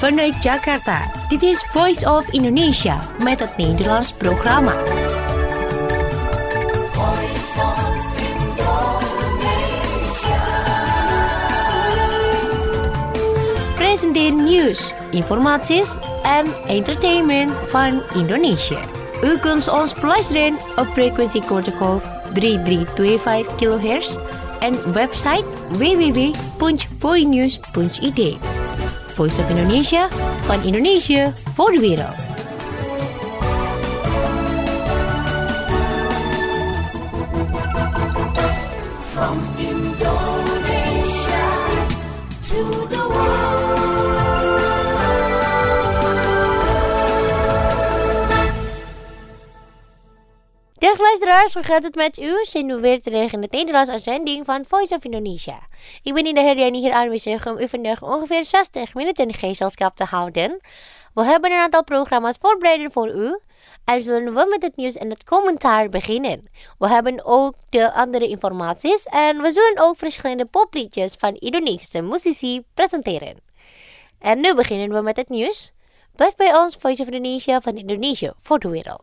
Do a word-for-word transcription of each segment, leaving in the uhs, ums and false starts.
Vanuit Jakarta, dit is Voice of Indonesia met het Nederlands programma. Presenteer nieuws, informaties en entertainment van Indonesia. U kunt ons beluisteren op frequentiegolf drie drie twee vijf kilohertz en website w w w punt voinews punt i d. Voice of Indonesia, van Indonesië voor de wereld. From Indonesia to the world. Dag luisteraars, hoe gaat het met u? Zijn we weer terug in het Nederlands uitzending van Voice of Indonesia. Ik ben Indah Herdiani hier aanwezig om u vandaag ongeveer zestig minuten gezelschap te houden. We hebben een aantal programma's voorbereid voor u. En zullen we met het nieuws en het commentaar beginnen. We hebben ook de andere informaties en we zullen ook verschillende popliedjes van Indonesische muzici presenteren. En nu beginnen we met het nieuws. Blijf bij ons, Voice of Indonesia, van Indonesië voor de wereld.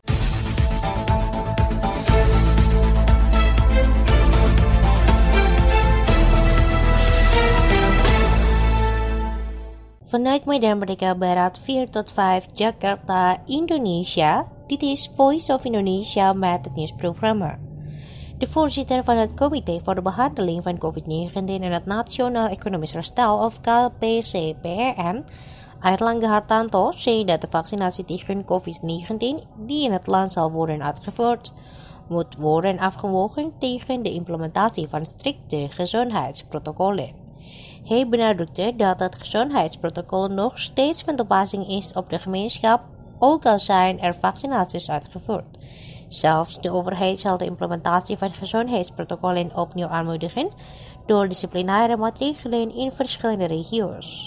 Vanuit Medan Merdeka Barat vier tot vijf Jakarta, Indonesia. Dit is Voice of Indonesia met het nieuwsprogramma. De voorzitter van het Comité voor de Behandeling van covid negentien en het Nationaal Economisch Herstel of K P C P E N, Airlangga Hartanto, zei dat de vaccinatie tegen covid negentien die in het land zal worden uitgevoerd, moet worden afgewogen tegen de implementatie van strikte gezondheidsprotocollen. Hij benadrukte dat het gezondheidsprotocol nog steeds van toepassing is op de gemeenschap, ook al zijn er vaccinaties uitgevoerd. Zelfs de overheid zal de implementatie van gezondheidsprotocollen opnieuw aanmoedigen door disciplinaire maatregelen in verschillende regio's.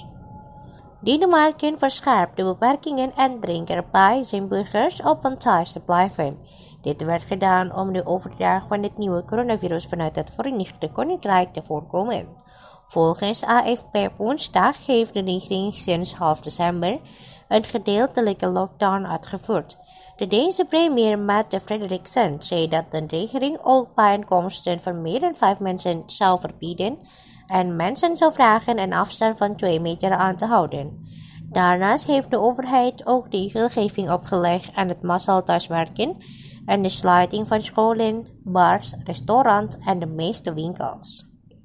Denemarken verscherpt de beperkingen en dringt erbij zijn burgers op een thuis te blijven. Dit werd gedaan om de overdracht van het nieuwe coronavirus vanuit het Verenigd Koninkrijk te voorkomen. Volgens A F P woensdag heeft de regering sinds half december een gedeeltelijke lockdown uitgevoerd. De Deense premier Mette Frederiksen zei dat de regering ook bijeenkomsten van meer dan vijf mensen zou verbieden en mensen zou vragen een afstand van twee meter aan te houden. Daarnaast heeft de overheid ook regelgeving opgelegd aan het massaal thuiswerken en de sluiting van scholen, bars, restaurants en de meeste winkels.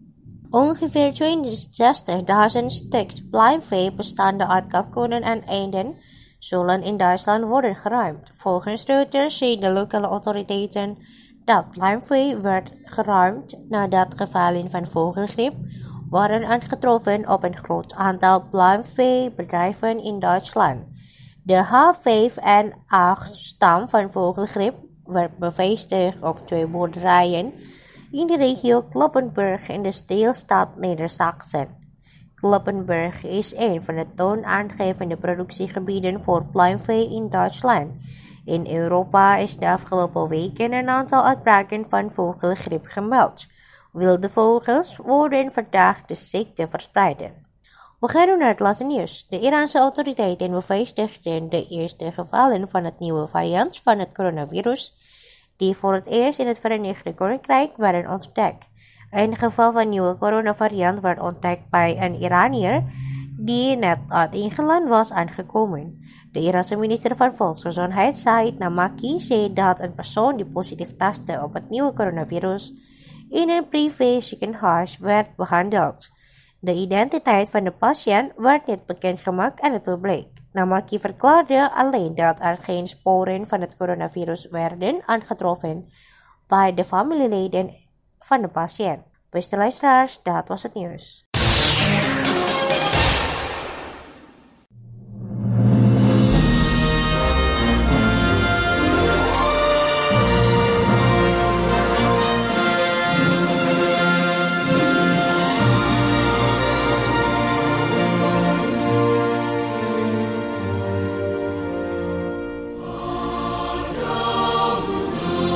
Ongeveer tweeënzestigduizend stuks pluimvee bestaande uit kalkoenen en eenden zullen in Duitsland worden geruimd. Volgens Reuters zei de lokale autoriteiten dat pluimvee werd geruimd nadat gevallen van vogelgriep waren aangetroffen op een groot aantal pluimveebedrijven in Duitsland. De H vijf N acht-stam van vogelgriep werd bevestigd op twee boerderijen in de regio Kloppenburg in de deelstaat Neder-Saxen. Kloppenburg is een van de toonaangevende productiegebieden voor pluimvee in Duitsland. In Europa is de afgelopen weken een aantal uitbraken van vogelgriep gemeld. Wilde vogels worden verdacht de ziekte verspreiden. We gaan nu naar het laatste nieuws. De Iraanse autoriteiten bevestigden de eerste gevallen van het nieuwe variant van het coronavirus die voor het eerst in het Verenigd Koninkrijk werden ontdekt. Een geval van nieuwe coronavariant werd ontdekt bij een Iranier die net uit Engeland was aangekomen. De Iraanse minister van Volksgezondheid Said Namaki zei dat een persoon die positief testte op het nieuwe coronavirus in een privé ziekenhuis werd behandeld. De identiteit van de patiënt werd niet bekendgemaakt aan het publiek. Namaki verklaarde alleen dat er geen sporen van het coronavirus werden aangetroffen bij de familieleden van de patiënt. Beste luisteraars, dat was het nieuws.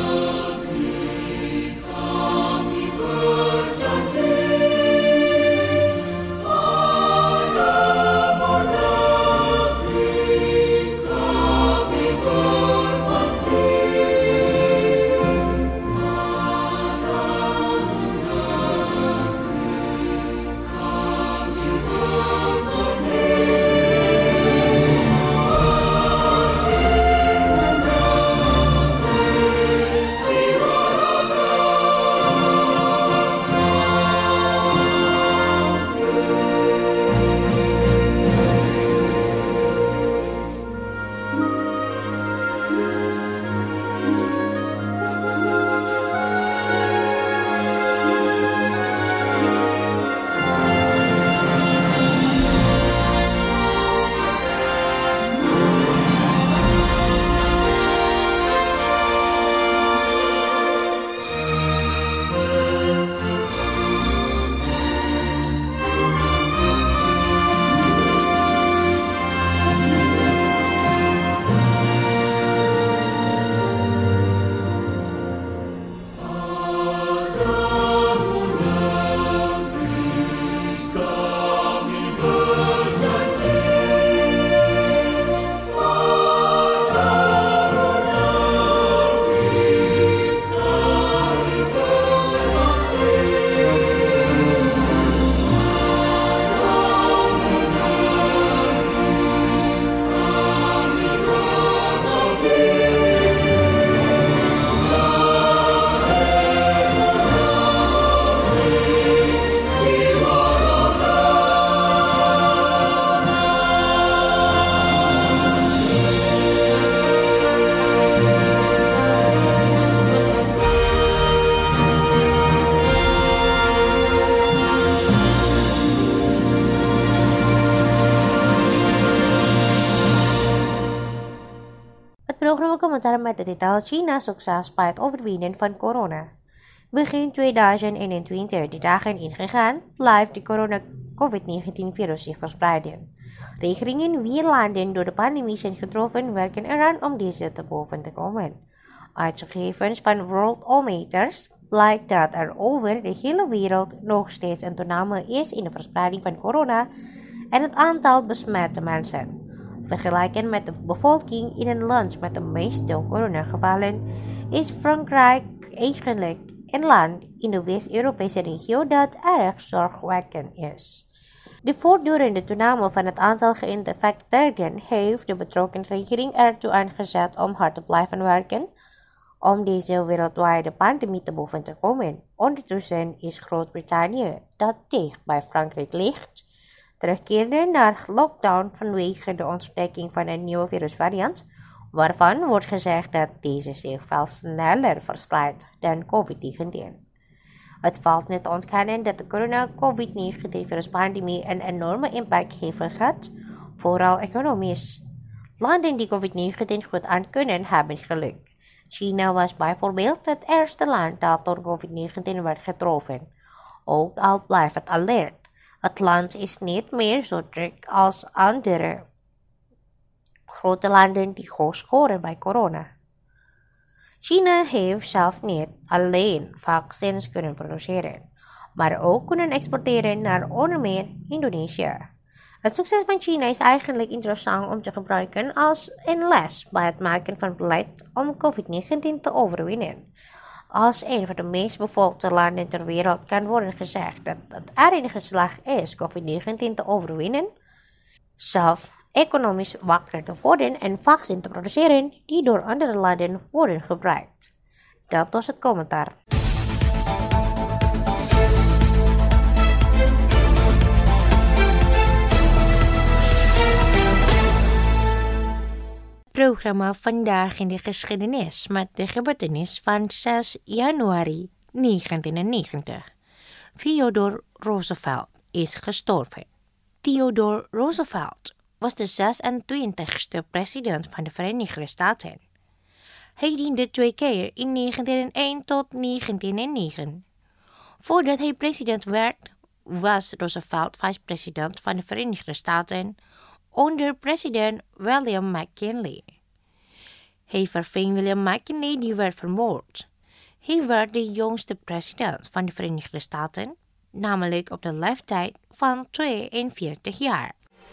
Berjanji met de titel China succes bij het overwinnen van corona. Begin tweeduizend eenentwintig, de dagen ingegaan, blijft de corona-covid negentien virus zich verspreiden. Regeringen in vier landen door de pandemie zijn getroffen werken eraan om deze te boven te komen. Uit gegevens van Worldometers blijkt dat er over de hele wereld nog steeds een toename is in de verspreiding van corona en het aantal besmette mensen. Vergeleken met de bevolking in een land met de meeste coronagevallen is Frankrijk eigenlijk een land in de West-Europese regio dat erg zorgwekkend is. De voortdurende toename van het aantal geïnfecteerden heeft de betrokken regering ertoe aangezet om hard te blijven werken om deze wereldwijde pandemie te boven te komen. Ondertussen is Groot-Brittannië, dat dicht bij Frankrijk ligt, terugkeerde naar lockdown vanwege de ontdekking van een nieuwe virusvariant, waarvan wordt gezegd dat deze zich veel sneller verspreidt dan covid negentien. Het valt niet te ontkennen dat de corona-covid negentien viruspandemie een enorme impact heeft gehad, vooral economisch. Landen die covid negentien goed aan kunnen hebben geluk. China was bijvoorbeeld het eerste land dat door covid negentien werd getroffen, ook al blijft het alert. Het land is niet meer zo druk als andere grote landen die hoog scoren bij corona. China heeft zelf niet alleen vaccins kunnen produceren, maar ook kunnen exporteren naar onder meer Indonesië. Het succes van China is eigenlijk interessant om te gebruiken als een les bij het maken van beleid om covid negentien te overwinnen. Als een van de meest bevolkte landen ter wereld kan worden gezegd dat het erin geslaagd is covid negentien te overwinnen, zelf economisch wakker te worden en vaccins te produceren die door andere landen worden gebruikt. Dat was het commentaar. Programma Vandaag in de Geschiedenis met de gebeurtenis van zes januari negentiennegentig. Theodore Roosevelt is gestorven. Theodore Roosevelt was de zesentwintigste president van de Verenigde Staten. Hij diende twee keer in negentienhonderdéén tot negentienhonderdnegen. Voordat hij president werd, was Roosevelt vice-president van de Verenigde Staten onder president William McKinley. Hij verving William McKinley, die werd vermoord. Hij werd de jongste president van de Verenigde Staten, namelijk op de leeftijd van tweeënveertig jaar.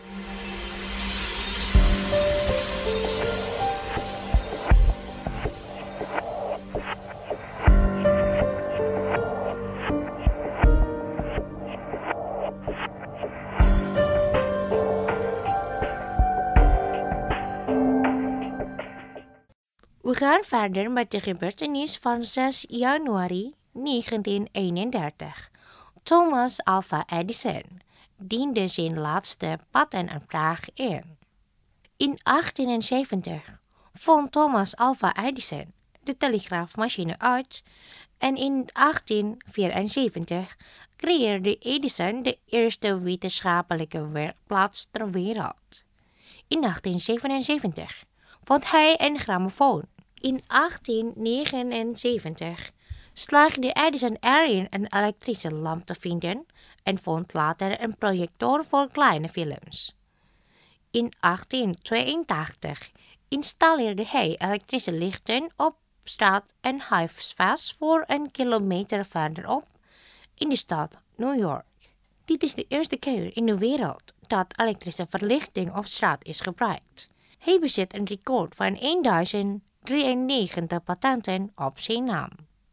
We gaan verder met de gebeurtenis van zes januari negentieneenendertig. Thomas Alva Edison diende zijn laatste patentaanvraag in. In achttienzeventig vond Thomas Alva Edison de telegraafmachine uit en in achttienvierenzeventig creëerde Edison de eerste wetenschappelijke werkplaats ter wereld. In achttienzevenenzeventig vond hij een grammofoon. In achttiennegenenzeventig slaagde Edison erin een elektrische lamp te vinden en vond later een projector voor kleine films. In achttientweeëntachtig installeerde hij elektrische lichten op straat en huisves voor een kilometer verderop in de stad New York. Dit is de eerste keer in de wereld dat elektrische verlichting op straat is gebruikt. Hij bezit een record van honderd drieënnegentig patenten op zijn naam.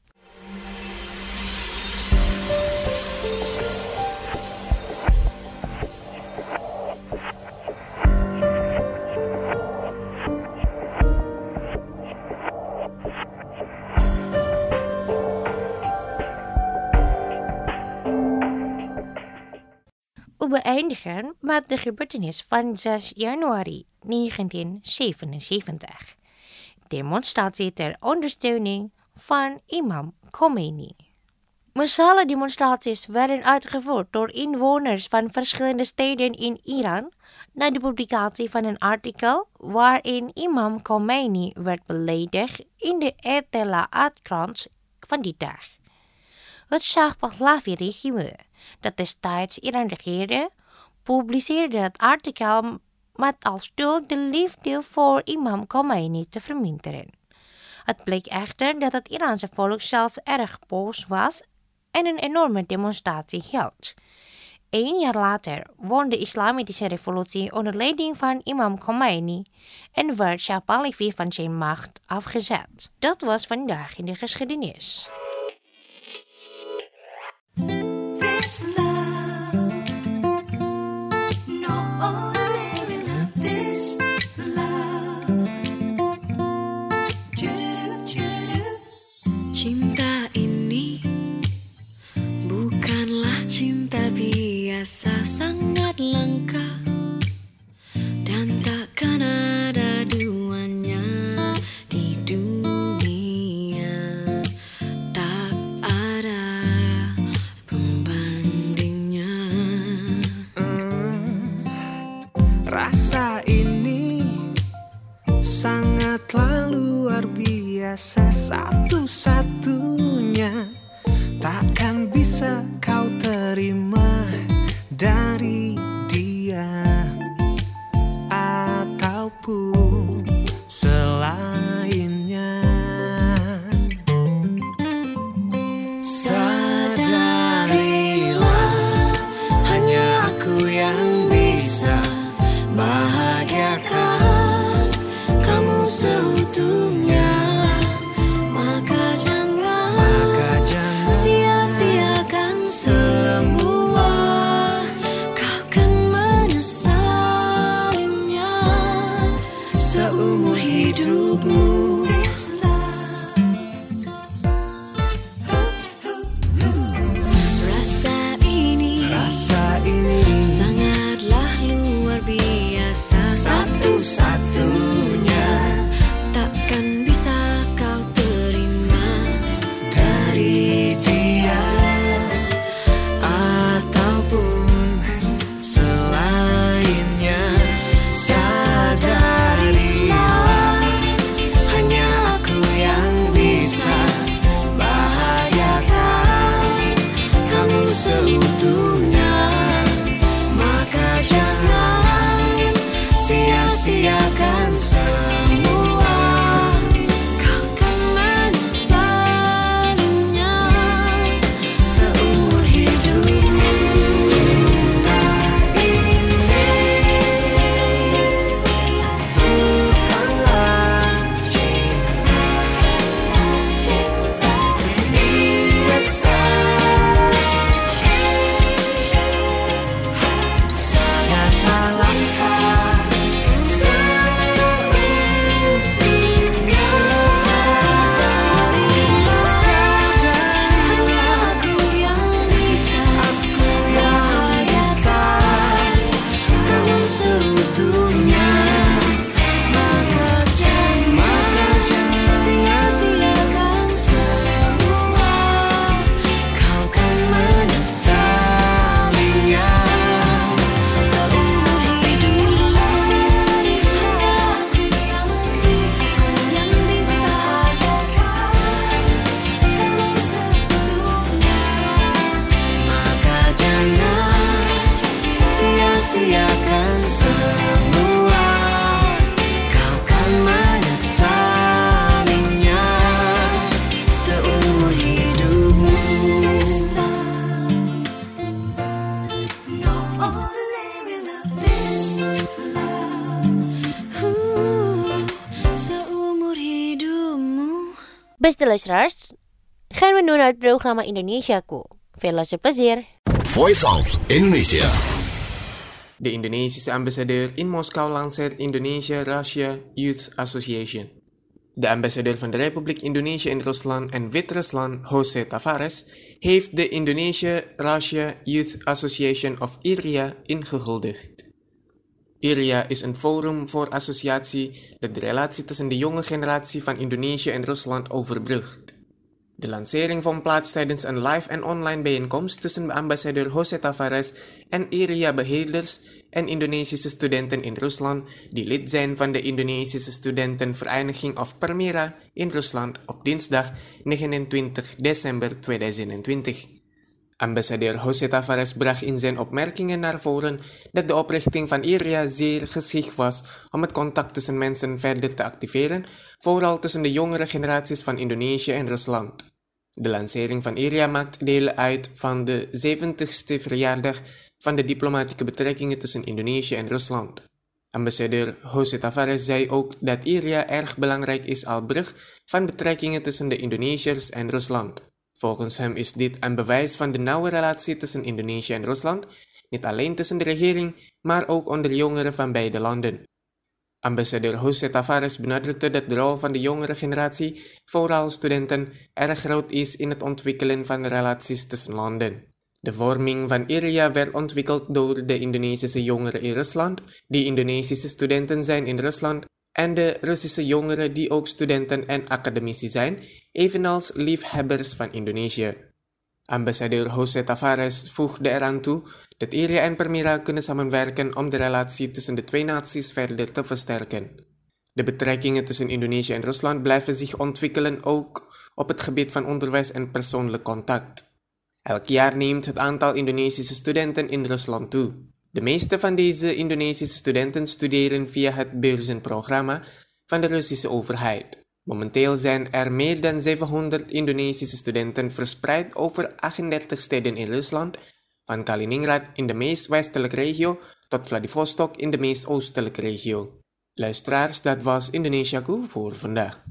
We beëindigen met de gebeurtenis van zes januari negentienzevenenzeventig. Demonstratie ter ondersteuning van imam Khomeini. Massale demonstraties werden uitgevoerd door inwoners van verschillende steden in Iran, na de publicatie van een artikel waarin Imam Khomeini werd beledigd in de Etelaat-krant van die dag. Het Shah Pahlavi-regime, dat destijds Iran regeerde, publiceerde het artikel met als doel de liefde voor Imam Khomeini te verminderen. Het bleek echter dat het Iraanse volk zelf erg boos was en een enorme demonstratie hield. Een jaar later won de islamitische revolutie onder leiding van Imam Khomeini en werd Shah Pahlavi van zijn macht afgezet. Dat was vandaag in de geschiedenis. This love, no ordinary love. This love, Choo-doo, choo-doo. Cinta ini bukanlah cinta biasa, sangat langka dan takkan ada duanya di dunia. Tak ada pembandingnya. Mm, rasa ini sangatlah luar biasa, satu-satunya takkan bisa kau terima dari dia ataupun selainnya. Sadarilah, hanya aku yang bisa bahagiakan kamu seutuhnya. Maka jangan, Maka jangan sia-siakan semua, kau kan menyesalinya seumur hidupmu. Rasa ini, Rasa ini sangatlah luar biasa, satu-satunya takkan bisa kau terima dari dia ataupun selainnya. Sadarilah, hanya aku yang bisa bahagiakan kamu seutuhnya. Maka jangan sia-siakan semua, kau kan menyesalinya seumur hidupmu. Cinta ini bukanlah cinta biasa, sangatlah langka seutuhnya. Hanya aku yang bisa bahagiakan kamu seutuhnya. Maka jangan sia-siakan semua, Kau kan menyesalinya seumur hidupmu. Hanya aku yang bisa, yang bisa kamu seutuhnya. Maka jangan sia-siakan semua, kau kan menyesalinya seumur hidupmu. No ordinary love. This love. Uh, seumur hidupmu. Beste luisteraars, gaan we nu naar het programma Indonesiaku. Veel luisterplezier! Voice of Indonesia. De Indonesische ambassadeur in Moskou lanceert Indonesia-Russia Youth Association. De ambassadeur van de Republiek Indonesië in Rusland en Wit-Rusland, Jose Tavares, heeft de Indonesia-Russia Youth Association of I R I A ingehuldigd. I R I A is een forum voor associatie dat de relatie tussen de jonge generatie van Indonesië en Rusland overbrugt. De lancering vond plaats tijdens een live en online bijeenkomst tussen ambassadeur José Tavares en area-beheerders en Indonesische studenten in Rusland die lid zijn van de Indonesische Studentenvereniging of Permira in Rusland op dinsdag negenentwintig december tweeduizend twintig. Ambassadeur José Tavares bracht in zijn opmerkingen naar voren dat de oprichting van I R I A zeer geschikt was om het contact tussen mensen verder te activeren, vooral tussen de jongere generaties van Indonesië en Rusland. De lancering van I R I A maakt deel uit van de zeventigste verjaardag van de diplomatieke betrekkingen tussen Indonesië en Rusland. Ambassadeur José Tavares zei ook dat I R I A erg belangrijk is als brug van betrekkingen tussen de Indonesiërs en Rusland. Volgens hem is dit een bewijs van de nauwe relatie tussen Indonesië en Rusland, niet alleen tussen de regering, maar ook onder jongeren van beide landen. Ambassadeur José Tavares benadrukte dat de rol van de jongere generatie, vooral studenten, erg groot is in het ontwikkelen van relaties tussen landen. De vorming van I R I A werd ontwikkeld door de Indonesische jongeren in Rusland, die Indonesische studenten zijn in Rusland, en de Russische jongeren die ook studenten en academici zijn, evenals liefhebbers van Indonesië. Ambassadeur José Tavares voegde eraan toe dat I R I A en Permira kunnen samenwerken om de relatie tussen de twee naties verder te versterken. De betrekkingen tussen Indonesië en Rusland blijven zich ontwikkelen ook op het gebied van onderwijs en persoonlijk contact. Elk jaar neemt het aantal Indonesische studenten in Rusland toe. De meeste van deze Indonesische studenten studeren via het beurzenprogramma van de Russische overheid. Momenteel zijn er meer dan zevenhonderd Indonesische studenten verspreid over achtendertig steden in Rusland, van Kaliningrad in de meest westelijke regio tot Vladivostok in de meest oostelijke regio. Luisteraars, dat was Indonesiaku voor vandaag.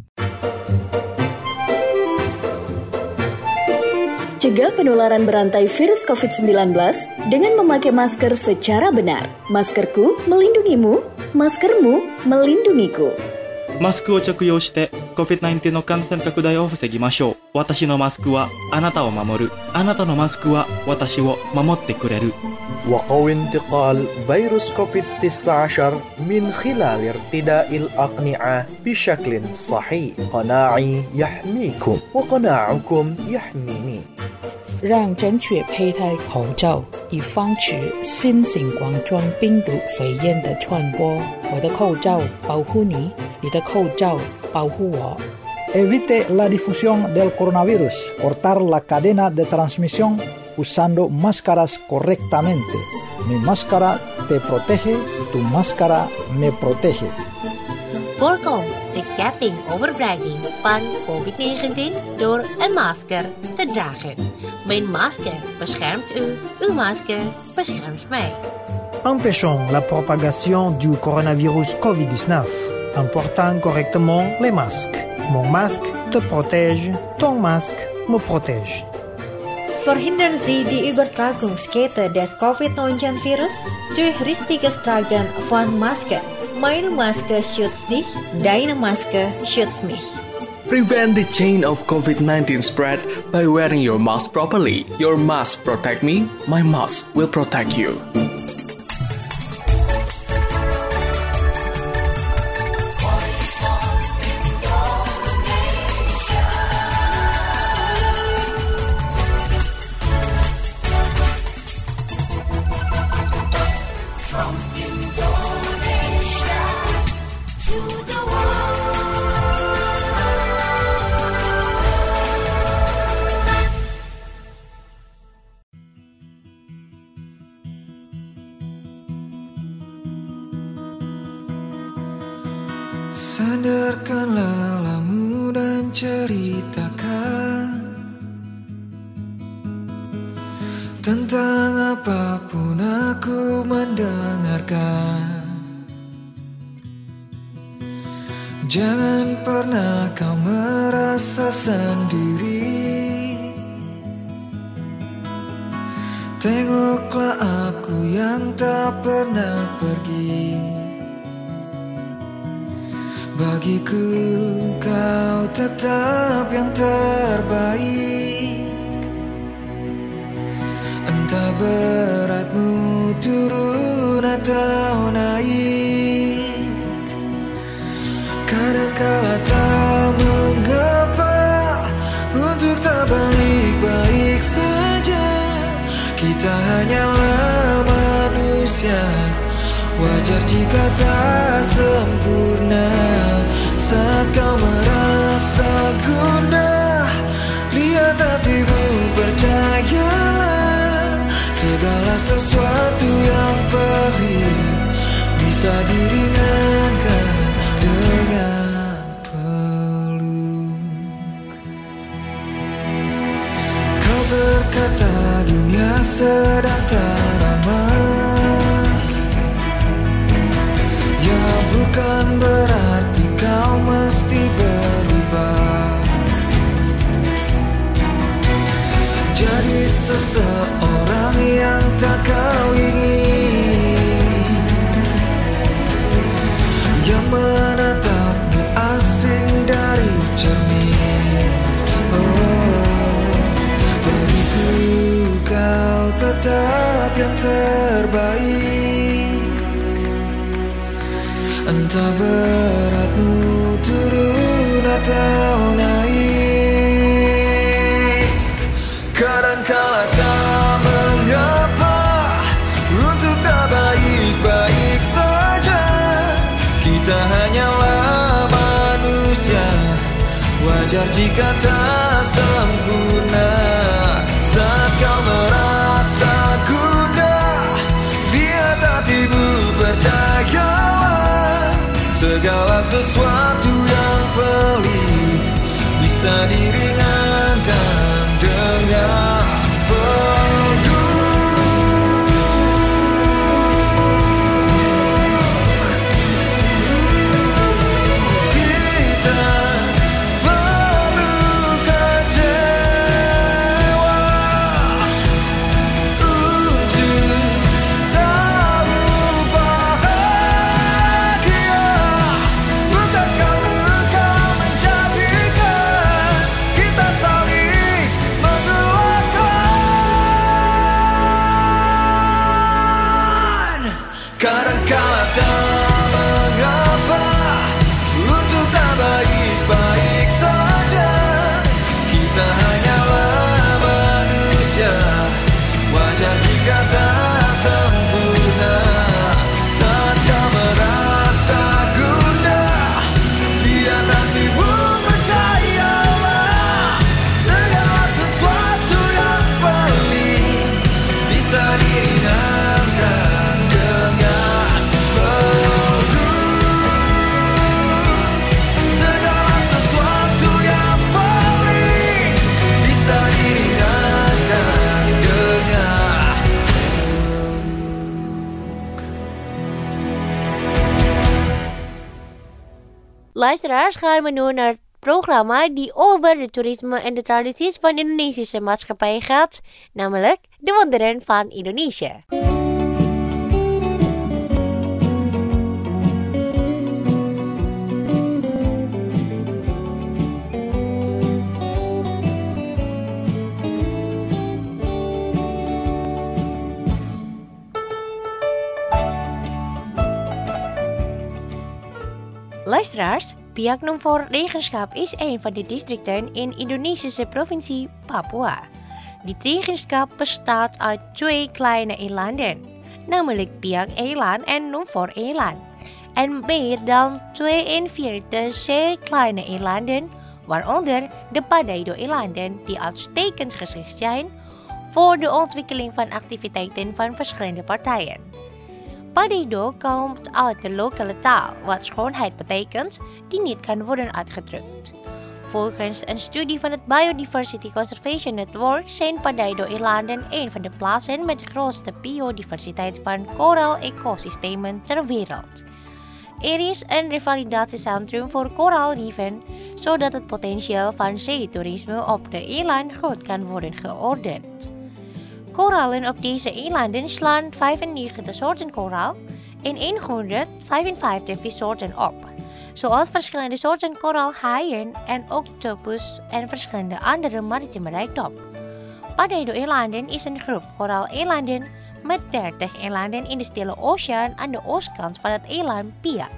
Cegah penularan berantai virus covid sembilan belas dengan memakai masker secara benar. Maskerku melindungimu, maskermu melindungiku. マスクを着用して コビッドナインティーン の感染拡大を防ぎましょう。私のマスクはあなたを守る。あなたのマスクは私を守ってくれる。 وقوي انتقال فيروس كوفيد تسعة عشر من خلال ارتداء الأقنعة بشكل صحيح. قناعي يحميكم وقناعكم يحميني. 让正确佩戴口罩，以防止新型冠状病毒肺炎的传播。我的口罩保护你，你的口罩保护我。 Evite la difusión del coronavirus. Cortar la cadena de transmisión usando máscaras correctamente. Mi máscara te protege, tu máscara me protege. Voorkom de ketting overbrenging van covid negentien door een masker te dragen. Mijn masker beschermt u, uw masker beschermt mij. Empêchons la propagation du coronavirus covid dix-neuf en portant correctement les masques. Mon masque te protège, ton masque me protège. Verhindern Sie die Übertragungskette des covid neunzehn Virus durch richtiges Tragen von Maske. Meine Maske schützt dich, deine Maske schützt mich. Prevent the chain of covid nineteen spread by wearing your mask properly. Your mask protect me, my mask will protect you. Sandarkan lelamu dan ceritakan tentang apapun aku mendengarkan. Jangan pernah kau merasa sendiri. Tengoklah aku yang tak pernah pergi. Bagiku kau tetap yang terbaik. Entah beratmu turun atau naik. Kadangkala tak mengapa untuk tak baik-baik saja. Kita hanyalah manusia, wajar jika tak sempurna. Saat kau merasa gundah, lihat hatimu, percayalah. Segala sesuatu yang perih bisa diringankan dengan peluk. Kau berkata dunia sedang tak ramah, ya bukan berarti kau mesti berubah. Jadi seseorang yang tak kau ingin, yang menatapmu asing dari cermin. Oh, beriku kau tetap yang terbaik. Entah beratmu turun atau naik, kadangkala tak mengapa untuk tak baik-baik saja. Kita hanyalah manusia, wajar jika tak sempurna. Saat kau merasa gundah, lihat hatimu, percayalah. Segala sesuatu yang pelik bisa diringankan dengan peluk. Kita perlu kecewa untuk tahu bahagia. Bukankah luka menjadikan kita saling menguatkan? Kadangkala tak mengapa untuk tak baik-baik saja. Kita hanyalah manusia, wajar jika tak sempurna. Saat kau merasa gundah, lihat hatimu, percayalah. Segala sesuatu yang pelik bisa diringankan dengan peluk. Segala sesuatu yang pelik bisa diringankan dengan Luisteraars, gaan we nu naar het programma die over de toerisme en de tradities van de Indonesische maatschappij gaat, namelijk de wonderen van Indonesië. Luisteraars, Biak Numfor Regenschap is een van de districten in Indonesische provincie Papua. Dit regenschap bestaat uit twee kleine eilanden, namelijk Biak-eiland en Numfor-eiland. En meer dan tweeënveertig zeer kleine eilanden, waaronder de Padaido-eilanden, die uitstekend geschikt zijn voor de ontwikkeling van activiteiten van verschillende partijen. Padaido komt uit de lokale taal, wat schoonheid betekent, die niet kan worden uitgedrukt. Volgens een studie van het Biodiversity Conservation Network zijn Padaido-eilanden een van de plaatsen met de grootste biodiversiteit van koraal-ecosystemen ter wereld. Er is een revalidatiecentrum voor koraalrieven, zodat het potentieel van zeetoerisme op de eiland goed kan worden geordend. Koralen op deze eilanden slaan vijfennegentig soorten koraal en honderdvijfenvijftig vissoorten op, zoals verschillende soorten koraalhaaien en octopus en verschillende andere maritieme rijkdom. Padaido-eilanden is een groep koraaleilanden met dertig eilanden in de Stille Oceaan aan de oostkant van het eiland Biak.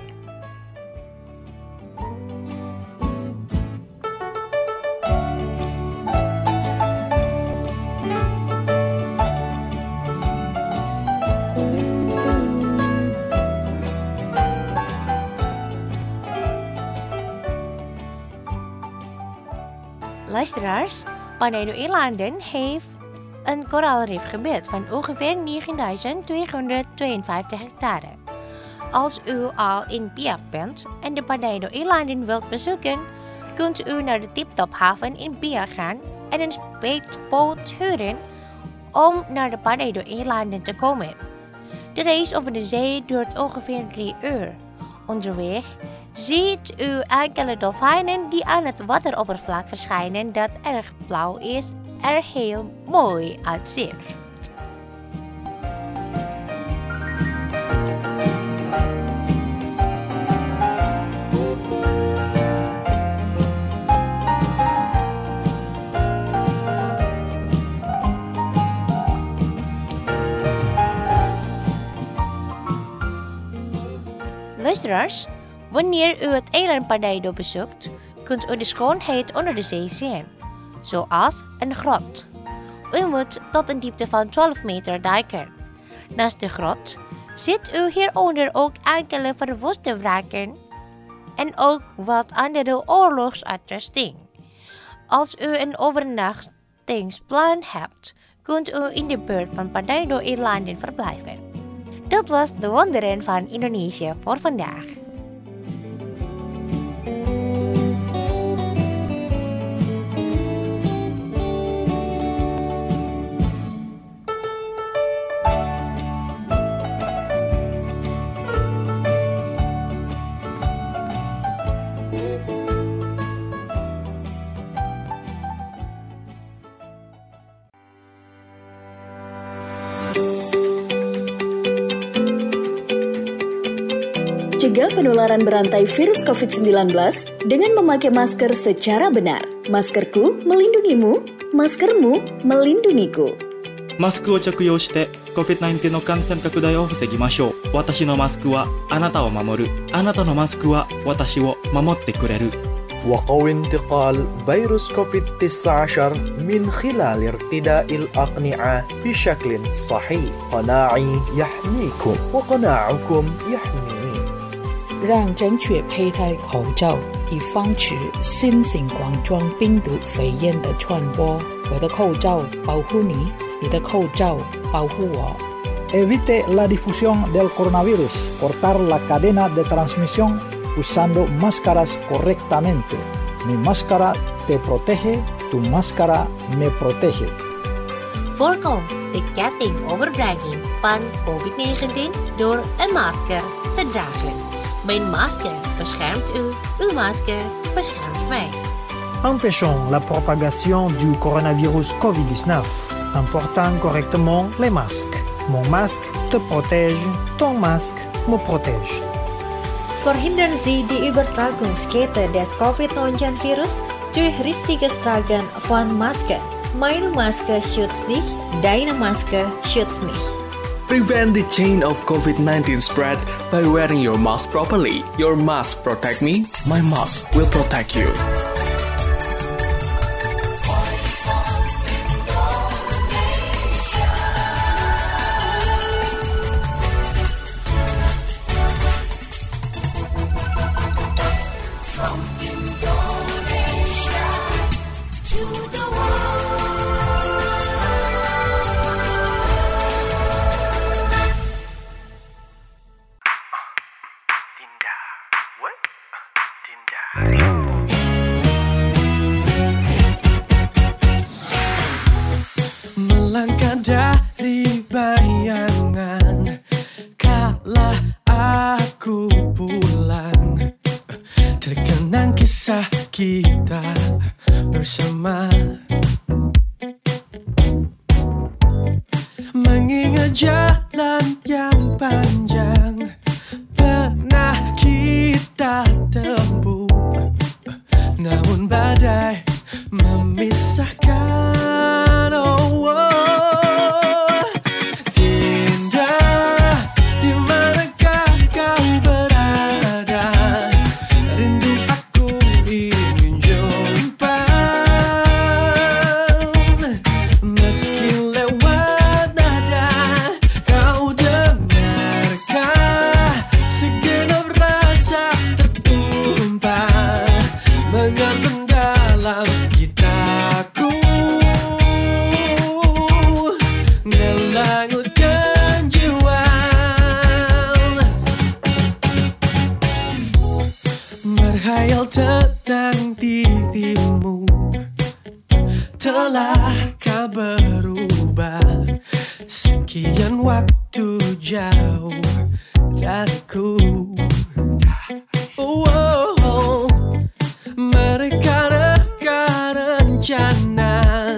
Luisteraars, Paneido-eilanden heeft een koraalrifgebied van ongeveer negenduizend tweehonderdtweeënvijftig hectare. Als u al in Biak bent en de Paneido-eilanden wilt bezoeken, kunt u naar de Tip-Top-haven in Biak gaan en een speedboot huren om naar de Paneido-eilanden te komen. De reis over de zee duurt ongeveer drie uur. Onderweg ziet u enkele dolfijnen die aan het wateroppervlak verschijnen dat erg blauw is, er heel mooi uitziet. Luisteraars, wanneer u het eiland Paneido bezoekt, kunt u de schoonheid onder de zee zien, zoals een grot. U moet tot een diepte van twaalf meter duiken. Naast de grot ziet u hieronder ook enkele verwoeste wrakken en ook wat andere oorlogsuitrusting. Als u een overnachtingsplan hebt, kunt u in de buurt van Paneido-eilanden verblijven. Dat was de wonderen van Indonesië voor vandaag. Cegah penularan berantai virus covid sembilan belas dengan memakai masker secara benar. Maskerku melindungimu, maskermu melindungiku. マスクを着用して コビッドナインティーン の感染拡大を防ぎましょう。私のマスクはあなたを守る。あなたのマスクは私を守ってくれる。 وقوي انتقال فيروس كوفيد تسعة عشر من خلال ارتداء الأقنعة بشكل صحيح. قناعي يحميكم وقناعكم يحميني. 让正确佩戴口罩，以防止新型冠状病毒肺炎的传播。我的口罩保护你，你的口罩保护我。 Evite la difusión del coronavirus. Cortar la cadena de transmisión usando máscaras correctamente. Mi máscara te protege, tu máscara me protege. Voorkom de kettingoverbrenging van covid negentien door een masker te dragen. Mijn masker beschermt u, uw masker beschermt mij. Empêchons la propagation du coronavirus covid dix-neuf en portant correctement les masques. Mon masque te protège, ton masque me protège. Verhindern Sie die Übertragungskette des covid neunzehn Virus durch richtiges Tragen von Maske. Meine Maske schützt dich, deine Maske schützt mich. Prevent the chain of covid nineteen spread by wearing your mask properly. Your mask protect me, my mask will protect you. Melangkah dari bayangan kala aku pulang, terkenang kisah kita bersama, mengingat jalan yang panjang pernah kita tempuh, namun badai memisahkan. Oh, oh. Dinda, di manakah kau berada? Rindu aku ingin jumpa, meski lewat nada kau dengarkah segenap rasa tertumpah mengapa dalam kita. telah kau berubah. Sekian waktu jauh dariku. Oh, oh, oh. Mereka reka rencana,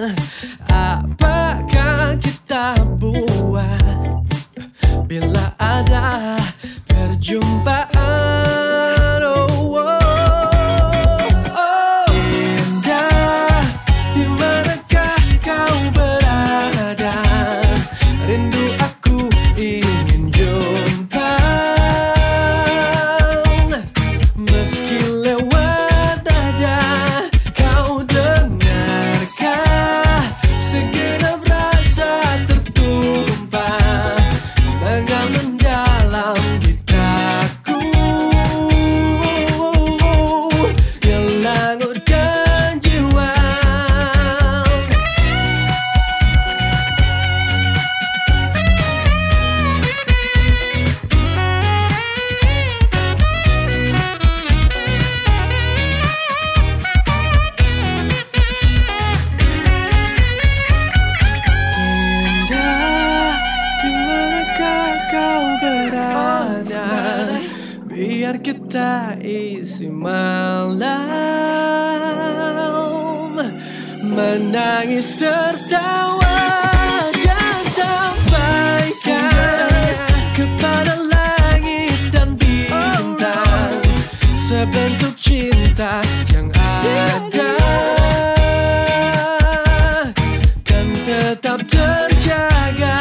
apakah kita buat bila ada perjumpaan? Oh, oh, oh. Indah, di manakah kau berada? Rindu aku ingin jumpa. Meski lewat dada, kau dengarkah segenap rasa tertumpah mengalun dalam gitaku yang langutkan jiwa. Indah, di manakah kau berada? Biar kita isi malam menangis tertawa dan sampaikan kepada langit dan bintang sebentuk cinta yang ada kan tetap terjaga.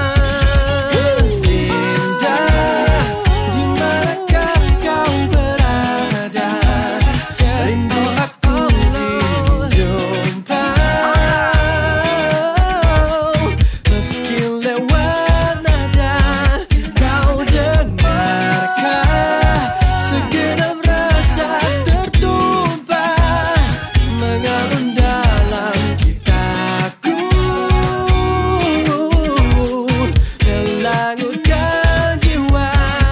Indah, di manakah kau berada? Rindu aku ingin jumpa. Meski lewat nada, kau dengarkah segenap rasa tertumpah mengalun dalam gitaku dan langutkan jiwa.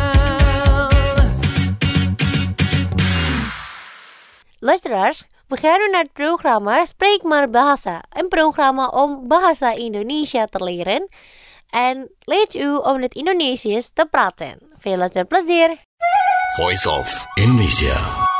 Luisteraars, we gaan nu naar het programma Spreek maar Bahasa. Een programma om bahasa Indonesia te leren en leert u om het Indonesisch te praten. Veel luisterplezier! Voice of Indonesia.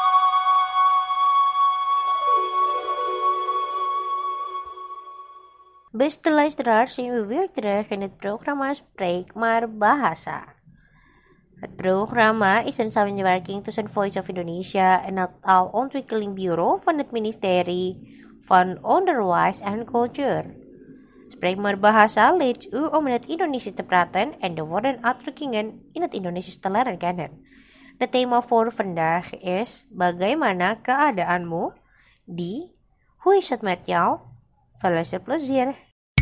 Beste luisteraars, zijn we weer terug in het programma Spreek maar Bahasa. Het programma is een samenwerking tussen Voice of Indonesia en het Taalontwikkeling Bureau van het ministerie van Onderwijs en Cultuur. Spreek maar Bahasa leert u om in het Indonesisch te praten en de woorden en uitdrukkingen in het Indonesisch te leren kennen. Het thema voor vandaag is bagaimana keadaanmu di Hoe is het met jou? Veel luisterplezier!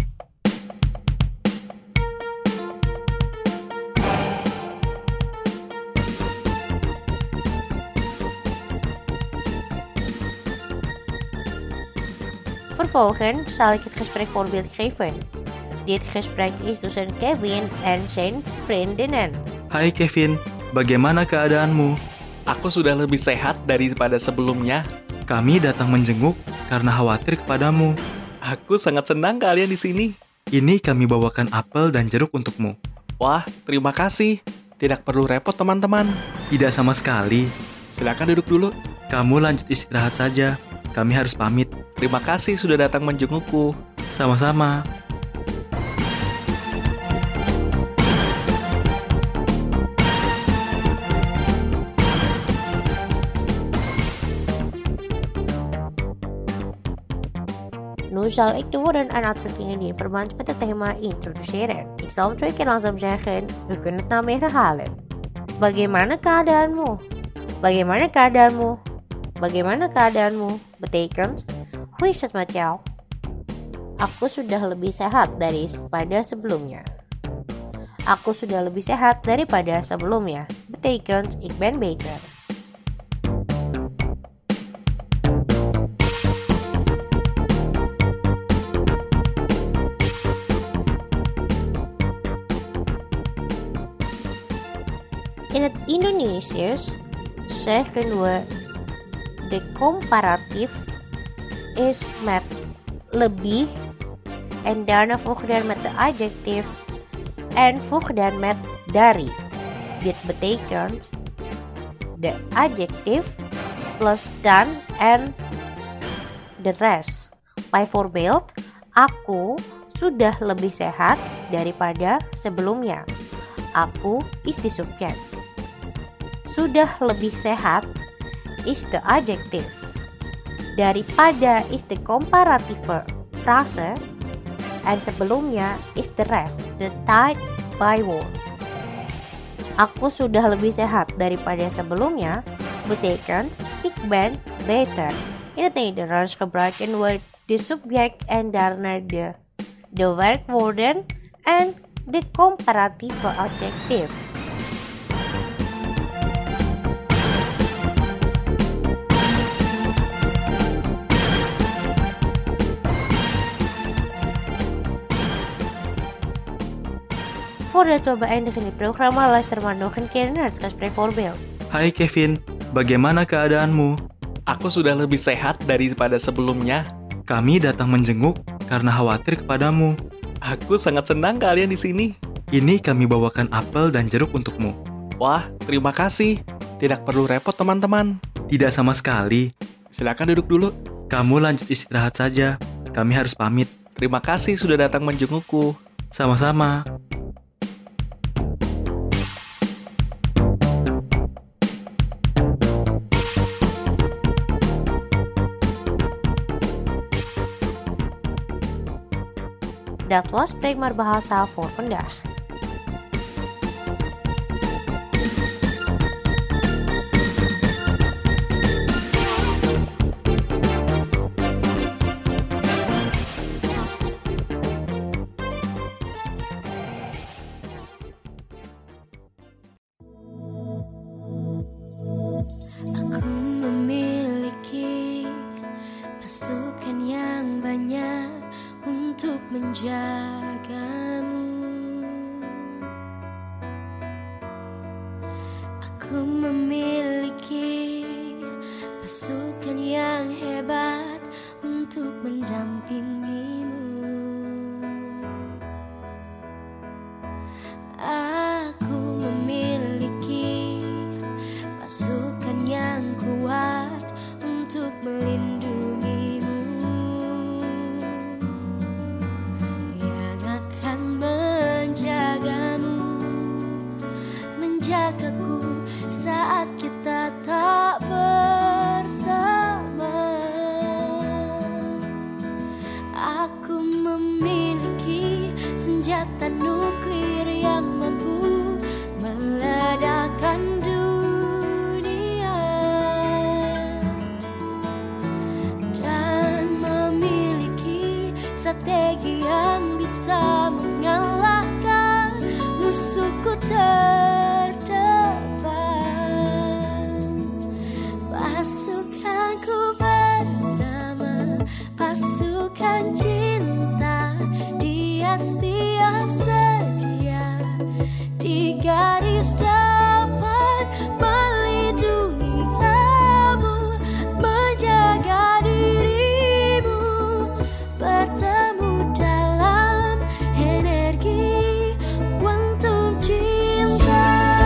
Vervolgens zal ik het gesprek voorbeeld geven. Dit gesprek is tussen Kevin en zijn vriendinnen. Hai Kevin, bagaimana keadaanmu? Aku sudah lebih sehat daripada sebelumnya. Kami datang menjenguk karena khawatir kepadamu. Aku sangat senang kalian di sini. Ini kami bawakan apel dan jeruk untukmu. Wah, terima kasih. Tidak perlu repot teman-teman. Tidak sama sekali. Silakan duduk dulu. Kamu lanjut istirahat saja. Kami harus pamit. Terima kasih sudah datang menjengukku. Sama-sama. Nu zal ik de woorden en uitdrukkingen die in verband met het thema introduceren. Ik zal hem twee keer langzaam zeggen. U kunt het nou meer herhalen. Bagaimana keadaanmu? Bagaimana keadaanmu? Bagaimana keadaanmu? Betekent, hoe is het met jou? Aku sudah lebih sehat daripada sebelumnya. Aku sudah lebih sehat daripada sebelumnya. Betekent, ik ben beter. In het Indonesisch zeggen we de comparatif is met lebih, en daarna voeg dan met de adjectief en voeg dan met dari. Dit betekent de adjectief plus dan en de rest. Bijvoorbeeld, aku sudah lebih sehat daripada sebelumnya. Aku is the subject. Sudah lebih sehat is the adjective. Daripada is the comparative frase, and sebelumnya is the rest, the type byword. Aku sudah lebih sehat daripada sebelumnya betekent ik ben beter. In het Nederlands gebruiken we de subject en daarna de, de werkwoorden en de comparatieve adjectief. Voordat we beëindigen dit programma, luister maar nog een keer naar het gespreekvoorbeeld. Hai Kevin, bagaimana keadaanmu? Aku sudah lebih sehat daripada sebelumnya. Kami datang menjenguk karena khawatir kepadamu. Aku sangat senang kalian di sini. Ini kami bawakan apel dan jeruk untukmu. Wah, terima kasih. Tidak perlu repot teman-teman. Tidak sama sekali. Silakan duduk dulu. Kamu lanjut istirahat saja. Kami harus pamit. Terima kasih sudah datang menjengukku. Sama-sama. Dat was Spreekbaar Bahasa voor vandaag. Aku memiliki pasukan yang banyak untuk menjagamu. Aku memiliki pasukan yang hebat untuk mendampingimu. Aku memiliki pasukan yang kuat untuk melindungimu. Menjagaku saat kita tak bersama. Aku memiliki senjata nuklir yang mampu meledakkan dunia dan memiliki strategi yang bisa mengalahkan musuhku terdepan. Pasukanku bernama pasukan cinta. Dia siap sedia di garis depan, melindungi kamu, menjaga dirimu, bertemu dalam energi kuantum cinta.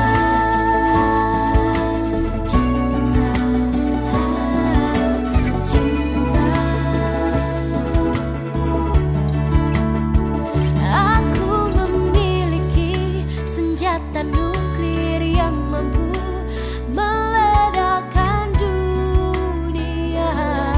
Cinta, cinta. Aku memiliki senjata nuklir yang mampu meledakkan dunia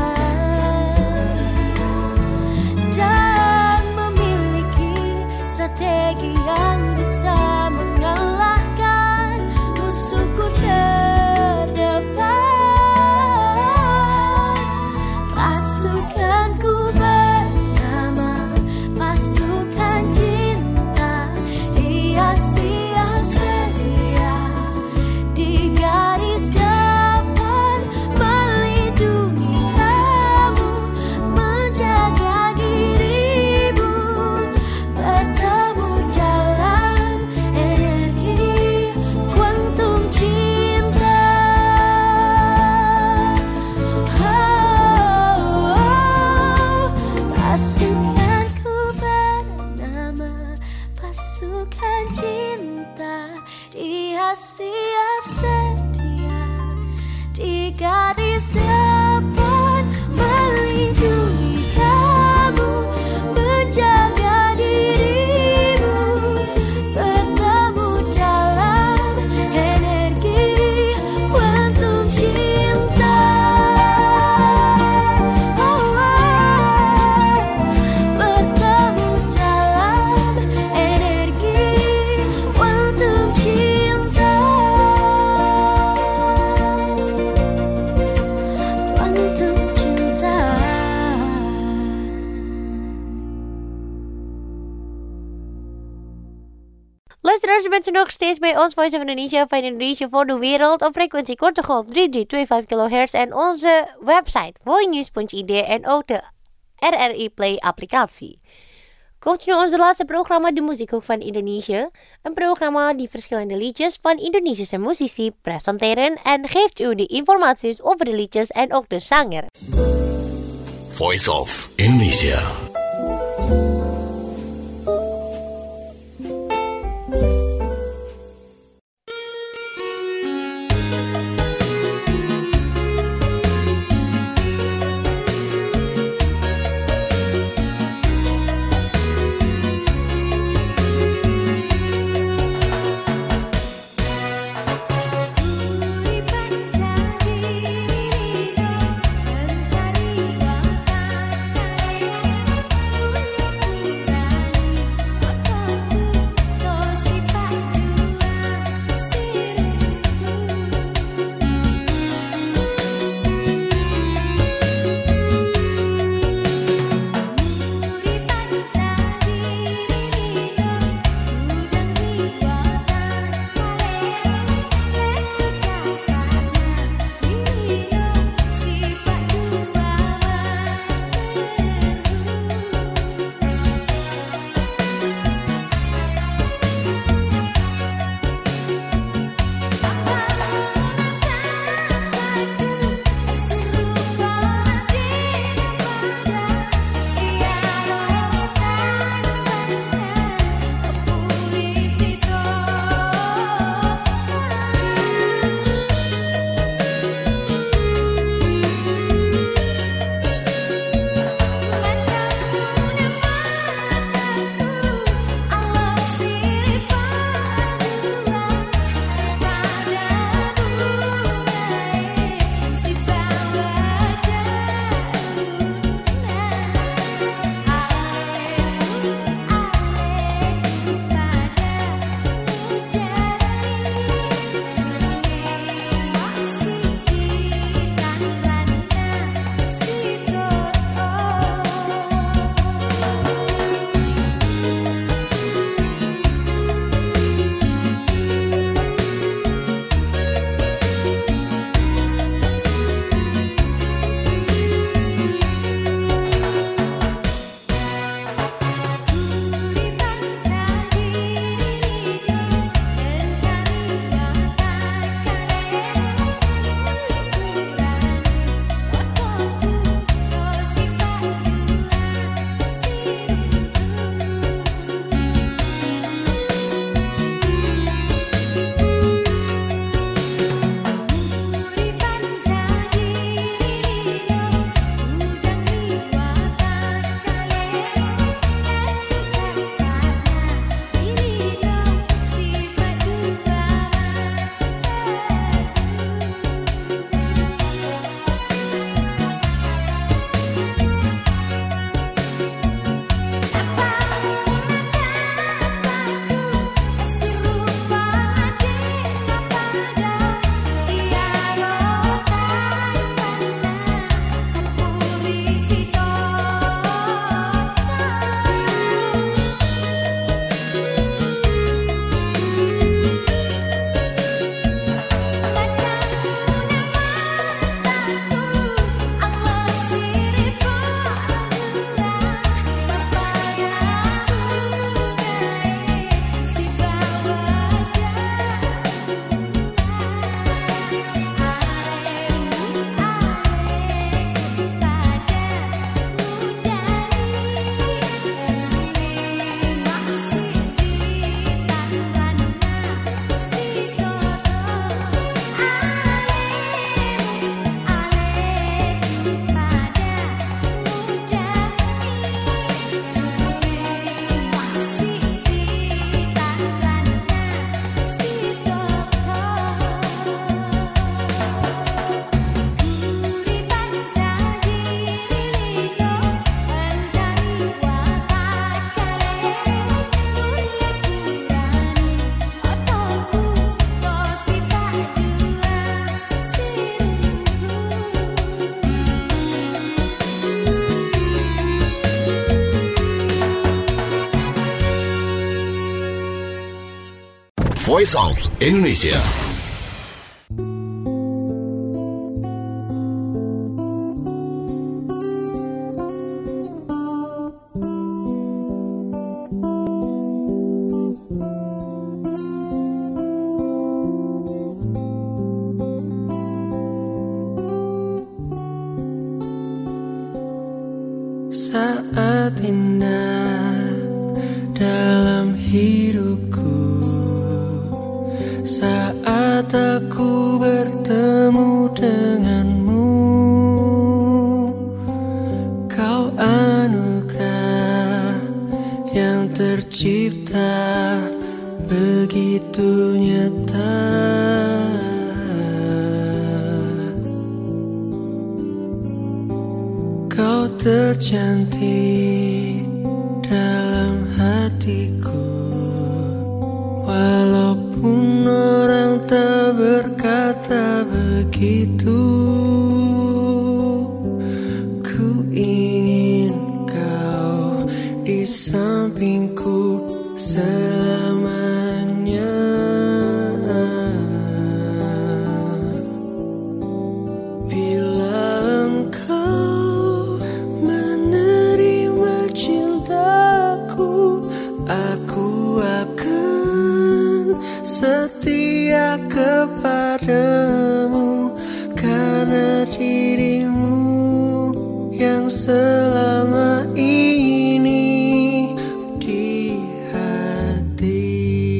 dan memiliki strategi yang bisa mengalahkan musuhku terdepan. Pasukanku bernama pasukan cinta. Dia siap sedia di garis depan, melindungi kamu, menjaga dirimu, bertemu dalam Pasukanku bernama pasukan cinta, dia siap sedia di garis depan, melindungi kamu, menjaga dirimu, bertemu dalam energi quantum cinta. Oh, oh, bertemu dalam energi quantum cinta. Quantum cinta. Luisteraars, bent u nog steeds bij ons Voice of Indonesia van Indonesia voor de wereld op frequentie korte golf drie drie twee vijf kilohertz en onze website voinews punt i d en ook de R R I Play applicatie. Komt nu onze laatste programma, de Muziekhoek van Indonesië. Een programma die verschillende liedjes van Indonesische muzici presenteren en geeft u de informaties over de liedjes en ook de zanger. Voice of Indonesia. Thank you. Voice of Indonesia. Saat indah dalam hidupku, saat aku bertemu denganmu, kau anugerah yang tercipta begitu nyata. Kau tercantik dalam hatiku, walaupun orang tak berkata begitu. Ku ingin kau di sampingku selamanya. Bila engkau menerima cintaku, aku akan setia kepadamu, karena dirimu yang selama ini di hati.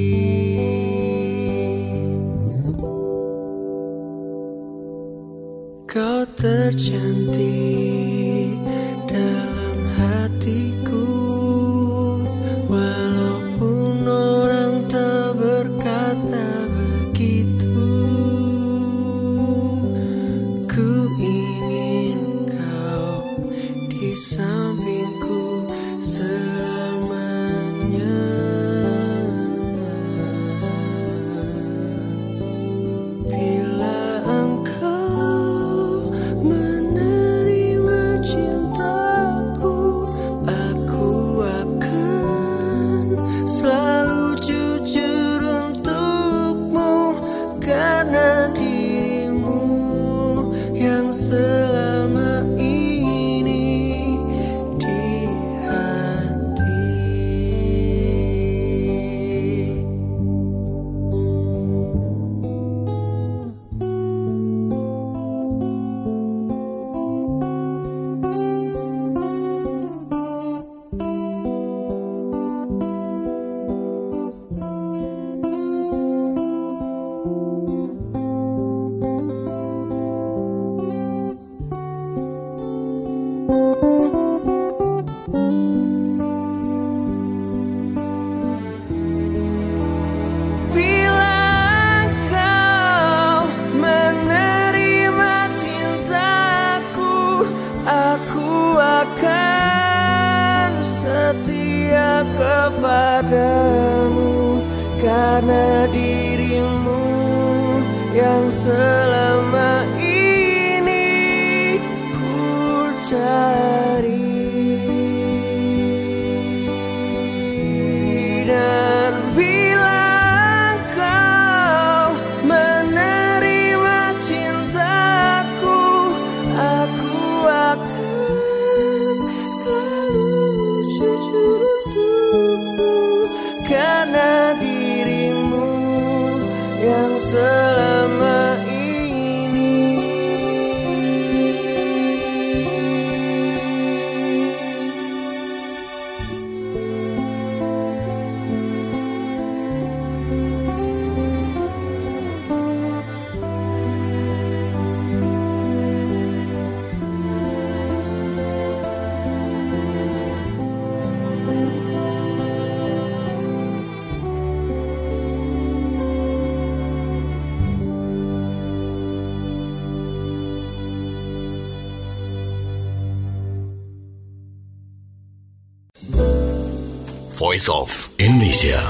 Kau tercantik dalam hatiku, walaupun orang tak berkata begitu. Ku ingin kau di sampingku selamanya. Bila engkau menerima cintaku, aku akan selalu jujur untukmu, karena dirimu yang selama ini di hati. Bila kau menerima cintaku, aku akan setia kepadamu, karena dirimu yang selama ini ku cari. Dan bila kau menerima cintaku, aku akan selalu jujur untukmu, karena dirimu yang selama ini. Voice of Indonesia.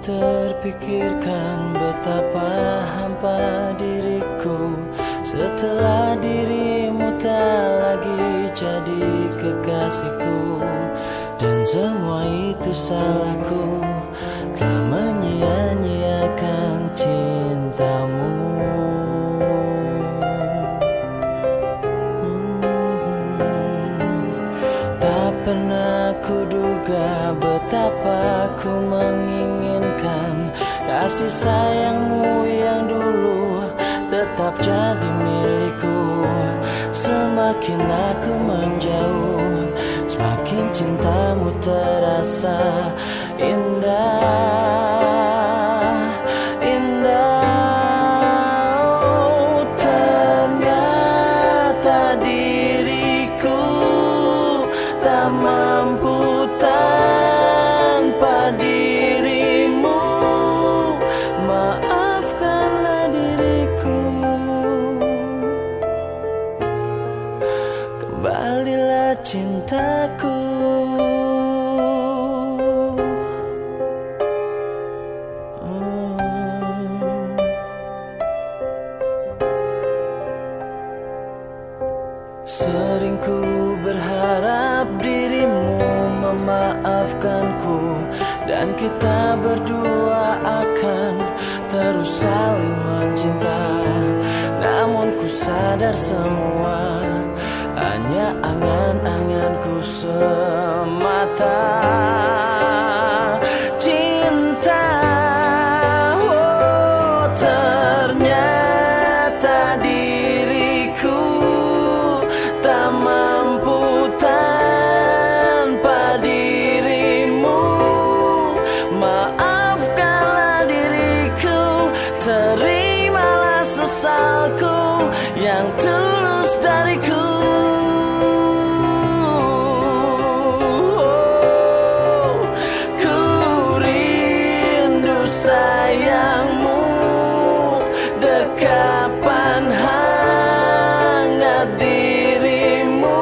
terpikirkan betapa hampa diriku setelah dirimu tak lagi jadi kekasihku. Dan semua itu salahku, telah menyia-nyiakan cintamu. Tak pernah kuduga betapa ku menginginkan kasih sayangmu yang dulu tetap jadi milikku. Semakin aku menjauh, semakin cintamu terasa indah, indah. Oh, ternyata diriku tak mampu tanpa dirimu. Maafkanlah diriku, kembalilah cintaku. Sering ku berharap dirimu memaafkanku, dan kita berdua akan terus saling mencinta. Namun ku sadar semua hanya angan-anganku semata. Cinta, oh, ternyata diriku tak mampu tanpa dirimu. Maafkanlah diriku, terimalah sesalku yang tulus dariku. Oh, ku rindu sayangmu, dekapan hangat dirimu.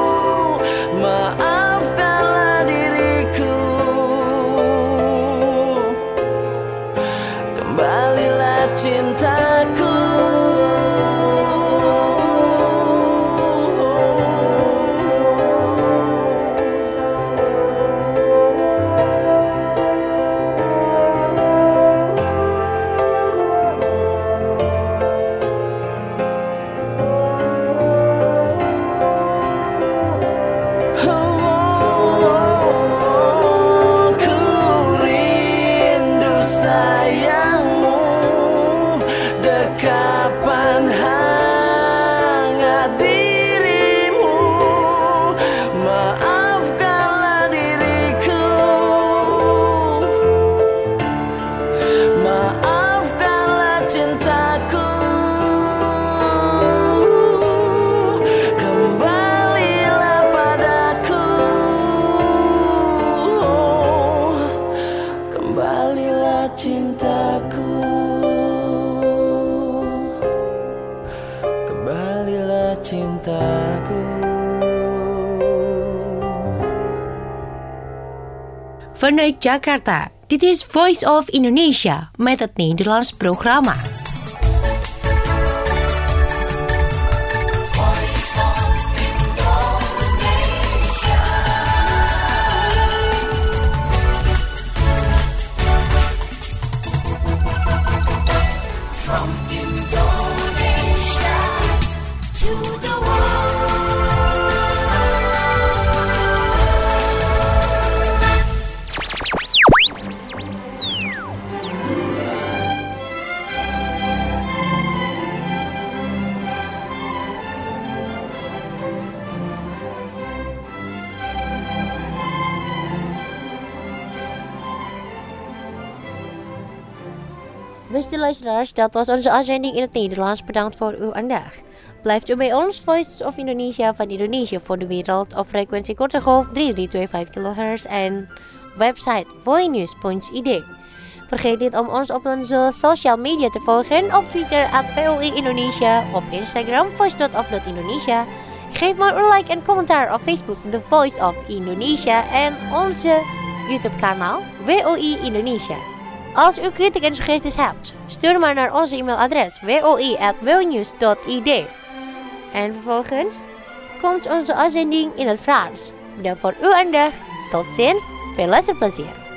Maafkanlah diriku, kembalilah cintaku. Kapan hangat dirimu. Maafkanlah diriku, maafkanlah cintaku. Kembalilah padaku, kembalilah cintaku. Kembalilah cintaku. Vanuit Jakarta, dit is Voice of Indonesia met het Nederlands programma. From Indonesia to the Beste luisteraars, dat was onze uitzending in het Nederlands. Bedankt voor uw aandacht. Blijft u bij ons, Voice of Indonesia van Indonesië voor de wereld op frequentie korte golf drie drie twee vijf kilohertz en website voinews punt i d. Vergeet niet om ons op onze social media te volgen op Twitter at V O I Indonesia, op Instagram voice dot of dot indonesia. Geef maar een like en commentaar op Facebook The Voice of Indonesia en onze YouTube kanaal W O I Indonesia. Als u kritiek en suggesties hebt, stuur maar naar onze e-mailadres w o i at w o news dot i d. En vervolgens komt onze uitzending in het Frans. Bedankt voor uw aandacht. Tot ziens, veel luisterplezier.